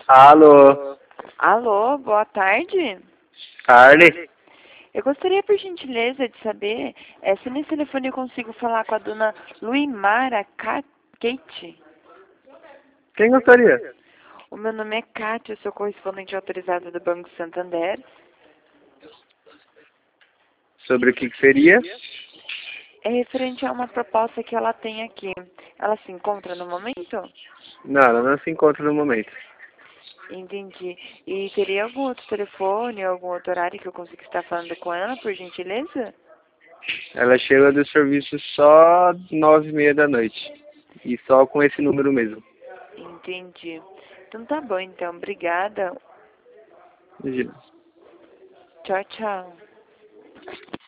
Alô, Alô, boa tarde. Carly? Eu gostaria, por gentileza, de saber se nesse telefone eu consigo falar com a dona Luimara Kate. Quem gostaria? O meu nome é Kátia, eu sou correspondente autorizada do Banco Santander. Sobre o que seria? É referente a uma proposta que ela tem aqui. Ela se encontra no momento? Não, ela não se encontra no momento. Entendi. E teria algum outro telefone, algum outro horário que eu consiga estar falando com ela, por gentileza? Ela chega do serviço só 9h30 da noite. E só com esse número mesmo. Entendi. Então tá bom, então. Obrigada. Imagina. Tchau, tchau.